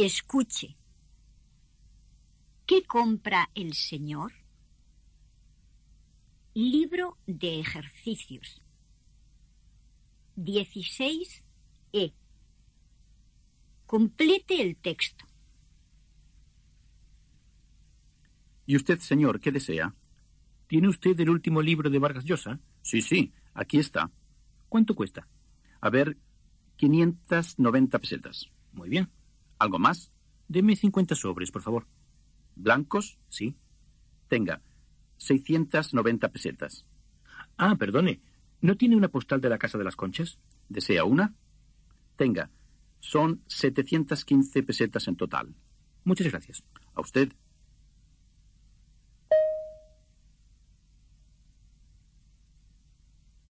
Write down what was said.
Escuche. ¿Qué compra el señor? Libro de ejercicios. 16E. Complete el texto. ¿Y usted, señor, qué desea? ¿Tiene usted el último libro de Vargas Llosa? Sí, aquí está. ¿Cuánto cuesta? A ver, 590 pesetas. Muy bien. ¿Algo más? Deme 50 sobres, por favor. ¿Blancos? Sí. Tenga, 690 pesetas. Ah, perdone, ¿no tiene una postal de la Casa de las Conchas? ¿Desea una? Tenga, son 715 pesetas en total. Muchas gracias. A usted.